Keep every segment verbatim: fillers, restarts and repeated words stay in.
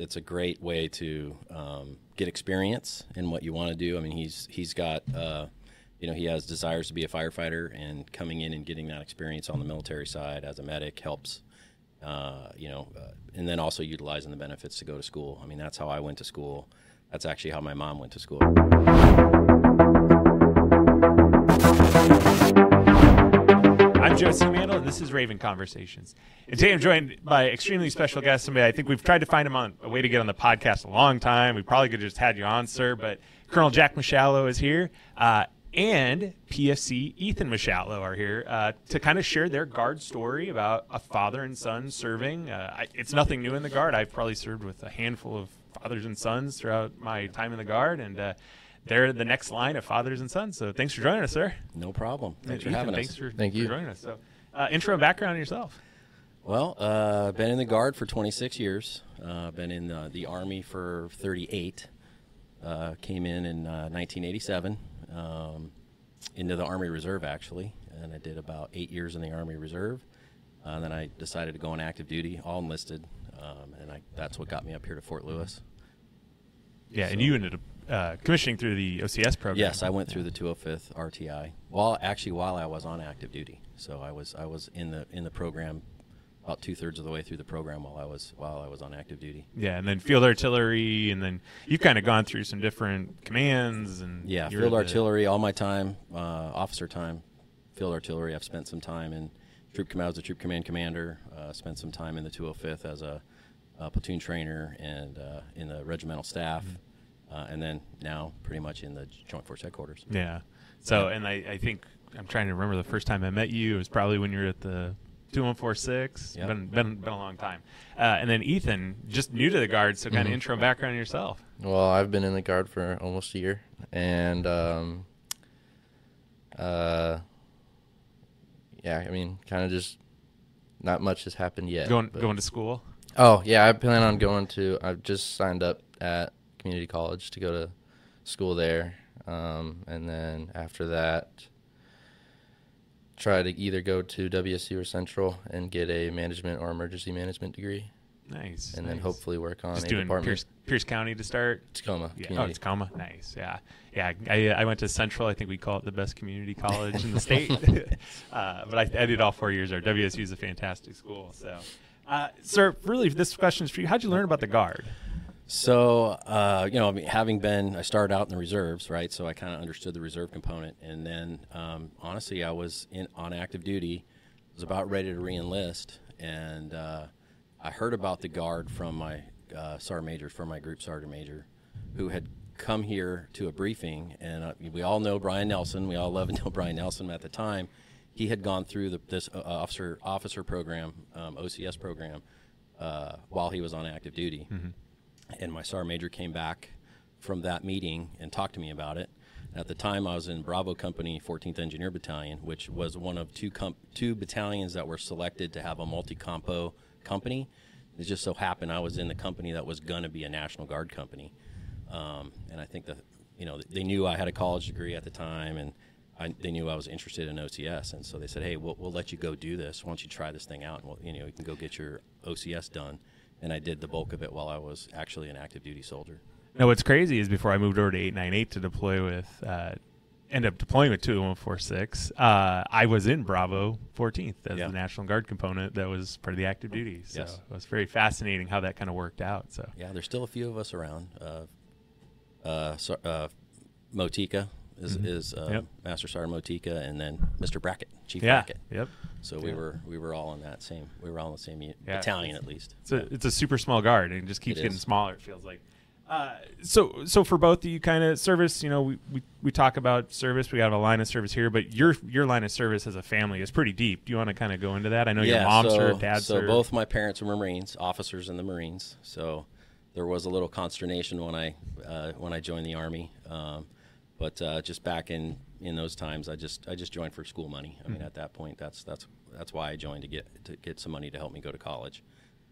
it's a great way to um, get experience in what you want to do. I mean, he's he's got uh, you know he has desires to be a firefighter, and coming in and getting that experience on the military side as a medic helps. Uh, you know, uh, and then also utilizing the benefits to go to school. I mean, that's how I went to school. That's actually how my mom went to school. I'm Joe C. Mandel, and this is Raven Conversations. And today I'm joined by extremely special guest, somebody I think we've tried to find him on a way to get on the podcast a long time. We probably could have just had you on, sir, but Colonel Jack Michalo is here, uh, and P F C Ethan Michalo are here uh, to kind of share their Guard story about a father and son serving. Uh, I, it's nothing new in the Guard. I've probably served with a handful of fathers and sons throughout my time in the Guard, and uh, they're the next line of fathers and sons. So thanks for joining us, sir. No problem. Thanks Ethan, for having thanks us. For, Thank you for joining us. So, uh, intro and background on yourself. Well, uh, been in the Guard for twenty-six years. Uh, been in uh, the Army for thirty-eight. Uh, came in in uh, nineteen eighty-seven um, into the Army Reserve, actually, and I did about eight years in the Army Reserve. Uh, and then I decided to go on active duty, all enlisted, um, and I, that's what got me up here to Fort Lewis. Yeah, So- and you ended up uh, commissioning through the O C S program. Yes, I went through the two oh fifth R T I. Well, actually, while I was on active duty, so I was I was in the in the program about two thirds of the way through the program while I was while I was on active duty. Yeah, and then field artillery, and then you've kind of gone through some different commands. And Yeah, you're field the- artillery, all my time, uh, officer time, field artillery. I've spent some time in troop command. I was a troop command commander. Uh, spent some time in the two oh fifth as a, a platoon trainer and uh, in the regimental staff, Mm-hmm. uh, and then now pretty much in the Joint Force Headquarters. Yeah. So, and I, I think I'm trying to remember the first time I met you. It was probably when you were at the two one four six. Yep. Been, been been a long time. Uh, and then Ethan, just new to the Guard, so kind of Mhm. intro and background on yourself. Well, I've been in the Guard for almost a year, and um, uh, yeah, I mean, kind of just not much has happened yet. Going but- going to school. Oh yeah, I plan on going to. I've just signed up at community college to go to school there, um, and then after that, try to either go to W S U or Central and get a management or emergency management degree, Nice. and then nice. hopefully work on just a doing department. Pierce, Pierce County to start. Tacoma. Yeah. Oh, Community. Tacoma. Nice. Yeah. Yeah. I, I went to Central. I think we call it the best community college in the state. uh, but I, I did all four years there. W S U is a fantastic school. So, uh, sir, really, this question is for you. How'd you learn about the Guard? So, uh, you know, I mean, having been, I started out in the reserves, right? So I kind of understood the reserve component. And then, um, honestly, I was in on active duty, was about ready to re-enlist. And uh, I heard about the Guard from my uh, sergeant major, from my group sergeant major, who had come here to a briefing. And uh, we all know Brian Nelson. We all love and know Brian Nelson. At the time, he had gone through the, this uh, officer officer program, um, O C S program, uh, while he was on active duty. Mm-hmm. And my sergeant major came back from that meeting and talked to me about it. At the time, I was in Bravo Company, fourteenth Engineer Battalion, which was one of two com- two battalions that were selected to have a multi-compo company. It just so happened I was in the company that was going to be a National Guard company. Um, and I think that, you know, they knew I had a college degree at the time, and I, they knew I was interested in O C S. And so they said, hey, we'll, we'll let you go do this. Why don't you try this thing out, and we'll, you know, you can go get your O C S done. And I did the bulk of it while I was actually an active duty soldier. Now, what's crazy is before I moved over to eight ninety-eight to deploy with, uh, end up deploying with two one four six, uh, I was in Bravo fourteenth as Yeah. the National Guard component that was part of the active duty. So Yes. it was very fascinating how that kind of worked out. So Yeah, there's still a few of us around. Uh, uh, so, uh, Motika is, Mhm. is uh, Yep. Master Sergeant Motika, and then Mister Brackett, Chief yeah, Brackett. yep. So we Yeah. were we were all in that same we were all in the same u- Yeah. battalion at least. It's a it's a super small Guard, and it just keeps It getting is. smaller. It feels like. Uh, so so for both of you, kind of service. You know, we, we we talk about service. We have a line of service here, but your your line of service as a family is pretty deep. Do you want to kind of go into that? I know your mom so, served, dad so served. both my parents were Marines, officers in the Marines. So there was a little consternation when I uh, when I joined the Army. Um, but uh, just back in, in those times, I just I just joined for school money. I mean, Mhm. at that point, that's that's that's why I joined, to get to get some money to help me go to college.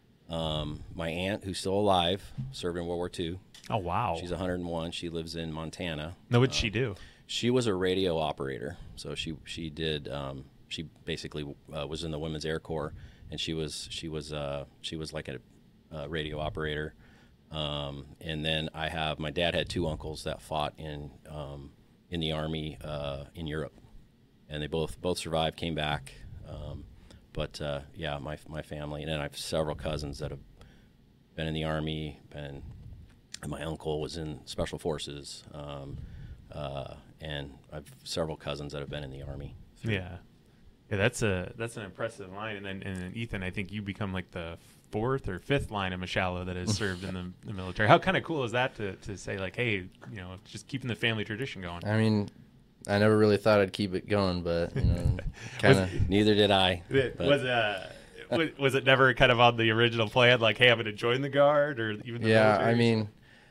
Um, my aunt, who's still alive, served in World War Two. Oh wow. She's one hundred and one. She lives in Montana. Now, what'd Um, she do? She was a radio operator, so she she did um, she basically uh, was in the Women's Air Corps, and she was she was uh, she was like a uh, radio operator. Um, and then I have my dad had two uncles that fought in um, in the Army uh, in Europe, and they both both survived, came back. Um, but uh, yeah, my my family, and then I have several cousins that have been in the Army. Been, and my uncle was in Special Forces, um, uh, and I have several cousins that have been in the Army. Yeah, yeah, that's a that's an impressive line. And then and then Ethan, I think you become like the fourth or fifth line of Mashalo that has served in the, the military. How kind of cool is that to, to say like, hey, you know, just keeping the family tradition going? I mean, I never really thought I'd keep it going, but you know, kind of. Neither did I. It, was uh, was, was it never kind of on the original plan? Like, hey, I'm going to join the Guard, or even the yeah, military? I mean,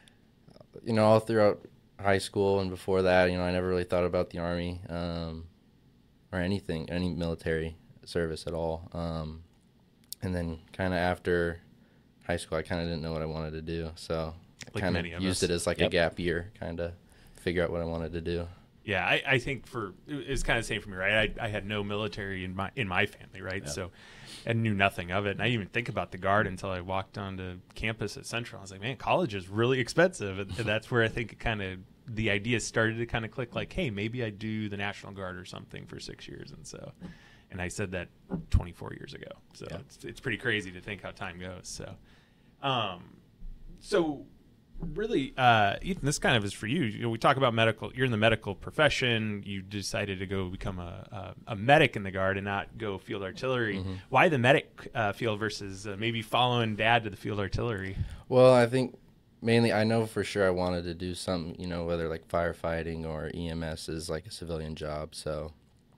you know, all throughout high school and before that, you know, I never really thought about the Army um, or anything, any military service at all. Um, and then kind of after high school, I kind of didn't know what I wanted to do, so I Like kind many of of used us. it as like Yep. a gap year, kind of figure out what I wanted to do. Yeah, I, I think for it's kind of the same for me, right? I, I had no military in my in my family, right? Yeah. So I knew nothing of it, and I didn't even think about the Guard until I walked onto campus at Central. I was like, man, college is really expensive, and, and that's where I think it kind of the idea started to kind of click. Like, hey, maybe I do the National Guard or something for six years, and so, and I said that twenty-four years ago. So Yeah. it's it's pretty crazy to think how time goes. So, um, so. Really, uh, Ethan, this kind of is for you. You know, we talk about medical. You're in the medical profession. You decided to go become a, a, a medic in the Guard and not go field artillery. Mm-hmm. Why the medic uh, field versus uh, maybe following Dad to the field artillery? Well, I think mainly I know for sure I wanted to do something, you know, whether like firefighting or E M S is like a civilian job. So,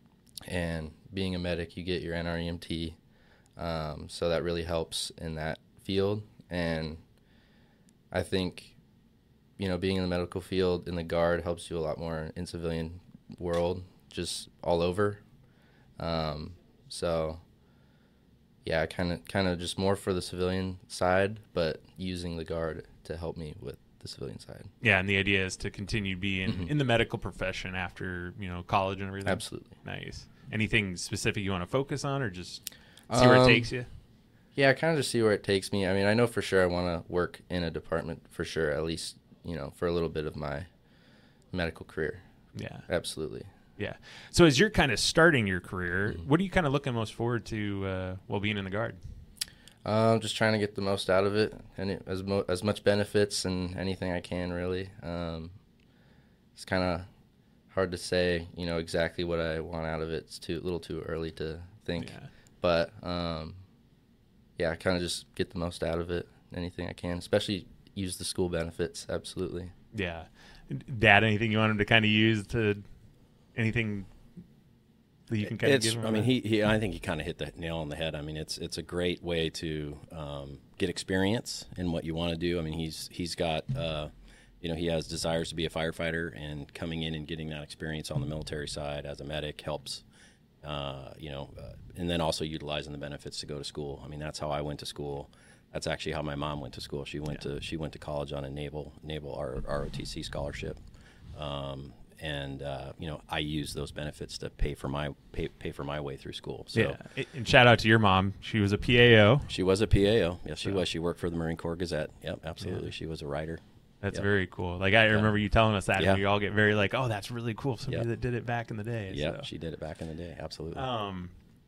and being a medic, you get your N R E M T. Um, so that really helps in that field. And I think, you know, being in the medical field in the Guard helps you a lot more in civilian world, just all over. Um, so, yeah, kind of, kind of just more for the civilian side, but using the Guard to help me with the civilian side. Yeah, and the idea is to continue being Mhm. in the medical profession after you know college and everything. Absolutely. Nice. Anything specific you want to focus on, or just see where it Um, takes you? Yeah, kind of just see where it takes me. I mean, I know for sure I want to work in a department for sure, at least, you know, for a little bit of my medical career. Yeah. Absolutely. Yeah. So as you're kind of starting your career, Mm-hmm. what are you kind of looking most forward to uh, while being in the Guard? Um, just trying to get the most out of it, and it, as mo- as much benefits and anything I can, really. Um, it's kind of hard to say, you know, exactly what I want out of it. It's too a little too early to think, Yeah. but um, yeah, kind of just get the most out of it, anything I can, especially use the school benefits. Absolutely. Yeah. Dad, anything you want him to kind of use to anything that you can kind It's, of give him? I mean, he, he I think he kind of hit the nail on the head. I mean, it's it's a great way to um, get experience in what you want to do. I mean, he's he's got uh, you know, he has desires to be a firefighter, and coming in and getting that experience on the military side as a medic helps. Uh, you know, uh, and then also utilizing the benefits to go to school. I mean, that's how I went to school. That's actually how my mom went to school. She went Yeah. to she went to college on a naval naval R- ROTC scholarship. Um, and uh, you know, I use those benefits to pay for my pay, pay for my way through school. So yeah. And- And shout out to your mom. She was a P A O. she was a P A O. Yes, she So- was. She worked for the Marine Corps Gazette. Yep, absolutely. Yeah. She was a writer. That's Yep. very cool. Like I remember you telling us that, Yeah. and we all get very like, "Oh, that's really cool." Somebody Yep. that did it back in the day. Yeah, so. she did it back in the day. Absolutely. Um,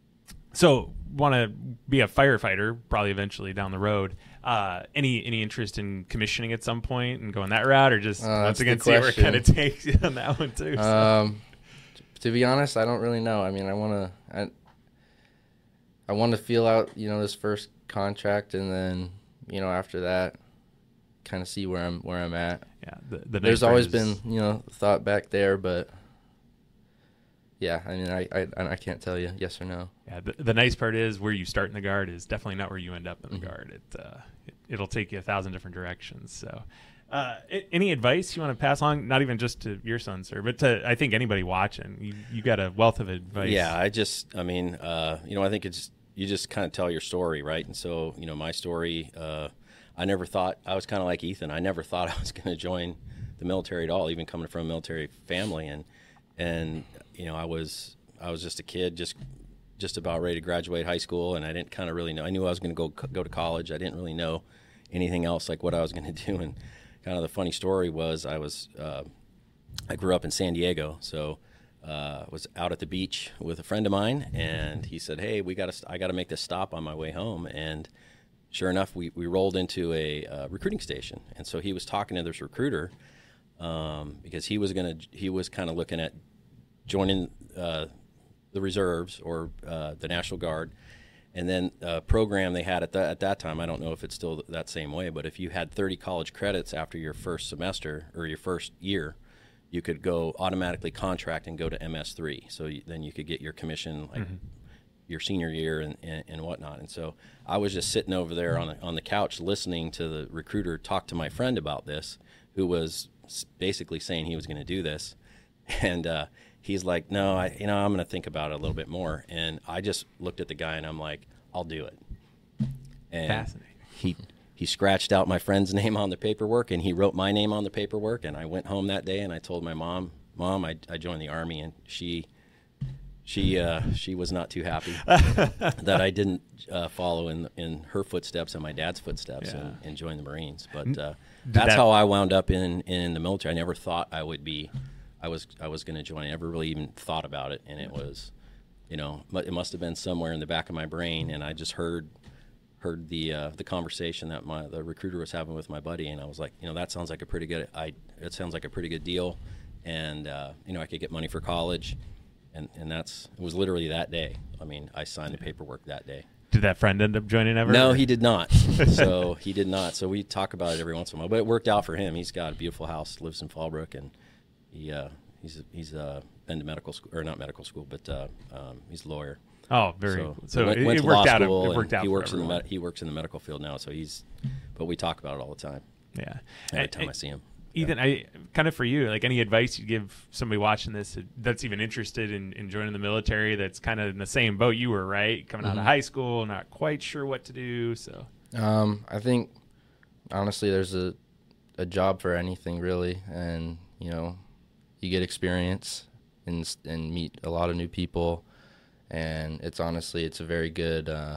so want to be a firefighter, probably eventually down the road. Uh, any any interest in commissioning at some point and going that route, or just Uh, once that's a again good see where it question. kind of takes you on that one too? so. Um, t- to be honest, I don't really know. I mean, I want to, I, I want to feel out, you know, this first contract, and then, you know, after that, kind of see where I'm where I'm at. Yeah, the, the nice There's part always is- been, you know, thought back there, but yeah, I mean, I, I I can't tell you yes or no. Yeah, the, the nice part is where you start in the Guard is definitely not where you end up in the Mhm. Guard. It, uh, it it'll take you a thousand different directions. So, uh, a- any advice you want to pass along? Not even just to your son, sir, but to I think anybody watching. You you got a wealth of advice. Yeah, I just, I mean, uh, you know, I think it's, you just kind of tell your story, right? And so, you know, my story, uh, I never thought, I was kind of like Ethan. I never thought I was going to join the military at all, even coming from a military family. And, and, you know, I was, I was just a kid, just, just about ready to graduate high school. And I didn't kind of really know, I knew I was going to go, go to college. I didn't really know anything else like what I was going to do. And kind of the funny story was I was uh, I grew up in San Diego, so uh, was out at the beach with a friend of mine, and he said, "Hey, we got to I got to make this stop on my way home." And sure enough, we, we rolled into a uh, recruiting station, and so he was talking to this recruiter um, because he was gonna he was kind of looking at joining uh, the reserves or uh, the National Guard, and then a program they had at that at that time. I don't know if it's still that same way, but if you had thirty college credits after your first semester or your first year, you could go automatically contract and go to M S three. So you, then you could get your commission like. Mm-hmm. your senior year and, and, and whatnot. And so I was just sitting over there on, a, on the couch listening to the recruiter talk to my friend about this, who was basically saying he was going to do this. And uh, he's like, no, I, you know, I'm going to think about it a little bit more. And I just looked at the guy and I'm like, I'll do it. And Fascinating. He, he scratched out my friend's name on the paperwork and he wrote my name on the paperwork. And I went home that day and I told my mom, Mom, I, I joined the Army. And she... She uh, she was not too happy that I didn't uh, follow in in her footsteps and my dad's footsteps yeah. and, and join the Marines. But uh, that's that, how I wound up in, in the military. I never thought I would be, I was I was going to join. I never really even thought about it, and it was, you know, it must have been somewhere in the back of my brain. And I just heard heard the uh, the conversation that my the recruiter was having with my buddy, and I was like, you know, that sounds like a pretty good. I it sounds like a pretty good deal, and uh, you know, I could get money for college. And and that's it was literally that day. I mean, I signed the paperwork that day. Did that friend end up joining ever? No, he did not. so he did not. So we talk about it every once in a while. But it worked out for him. He's got a beautiful house, lives in Fallbrook, and he uh, he's he's uh, been to medical school or not medical school, but uh, um, he's a lawyer. Oh, very. So, so went, it, went it to worked law out. School It worked out. He works for in the everyone. med- he works in the medical field now. So he's, but we talk about it all the time. Yeah. Every time I, I see him. Ethan, yeah. I kind of for you, like any advice you give somebody watching this that's even interested in, in joining the military, that's kind of in the same boat you were, right? Coming mm-hmm. out of high school, not quite sure what to do. So, um, I think honestly, there's a a job for anything really, and you know, you get experience and and meet a lot of new people, and it's honestly, it's a very good, uh,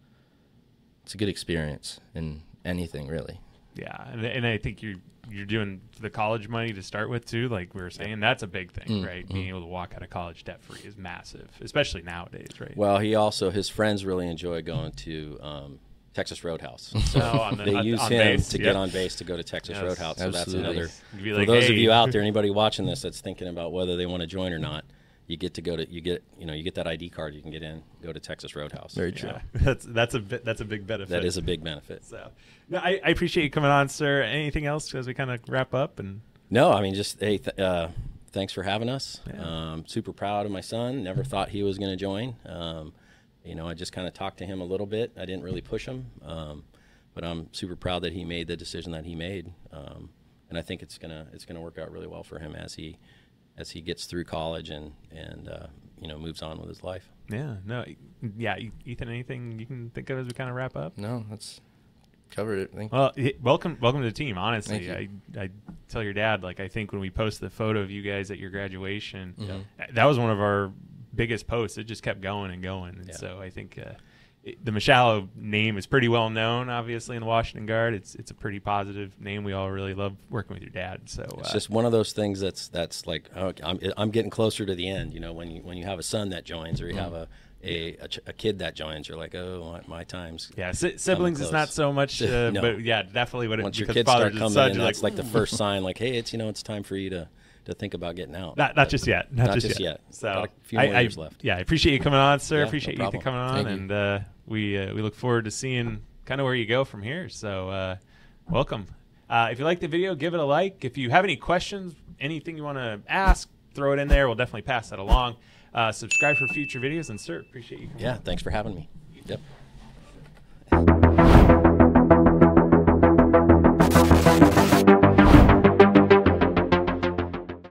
it's a good experience in anything really. Yeah, and, and I think you're you're doing the college money to start with too. Like we were saying, that's a big thing, mm, right? Mm. Being able to walk out of college debt free is massive, especially nowadays, right? Well, he also his friends really enjoy going to um, Texas Roadhouse. So oh, on the, they on, use on him base. to yep. get on base to go to Texas yes, Roadhouse. So absolutely. that's another. Like, for those hey. of you out there, anybody watching this that's thinking about whether they want to join or not, you get to go to you get you know you get that I D card, you can get in, go to Texas Roadhouse. Very true. Yeah. That's that's a that's a big benefit. That is a big benefit. So, no, I, I appreciate you coming on, sir. Anything else as we kind of wrap up? And no, I mean just hey, th- uh, thanks for having us. Yeah. Um, super proud of my son. Never thought he was going to join. Um, you know, I just kind of talked to him a little bit. I didn't really push him, um, but I'm super proud that he made the decision that he made. Um, and I think it's gonna it's gonna work out really well for him as he. as he gets through college and, and uh, you know, moves on with his life. Yeah, no, yeah, Ethan, anything you can think of as we kind of wrap up? No, that's covered it. Thank well, you. welcome welcome to the team, honestly. Thank I, I tell your dad, like, I think when we post the photo of you guys at your graduation, mm-hmm. that was one of our biggest posts. It just kept going and going. And yeah. so I think uh, it, the Michallo name is pretty well known, obviously, in the Washington Guard. It's it's a pretty positive name. We all really love working with your dad. So it's uh, just one of those things that's that's like oh, I'm I'm getting closer to the end. You know, when you when you have a son that joins or you mm-hmm. have a a, a, ch- a kid that joins, you're like, oh, my, my time's yeah. Si- siblings is not so much, uh, no. but yeah, definitely. What it, once your because kids fathers start and coming sons, in, you're that's like, like the first sign, like, hey, it's you know, it's time for you to. to think about getting out. Not, not just yet. Not, not just, just yet. yet. So got a few more I, years I, left. Yeah, I appreciate you coming on, sir. Yeah, appreciate no you coming on, Thank and uh, we uh, we look forward to seeing kind of where you go from here. So uh, welcome. Uh, if you like the video, give it a like. If you have any questions, anything you want to ask, throw it in there. We'll definitely pass that along. Uh, subscribe for future videos, and sir, appreciate you coming Yeah, on. thanks for having me. Yep.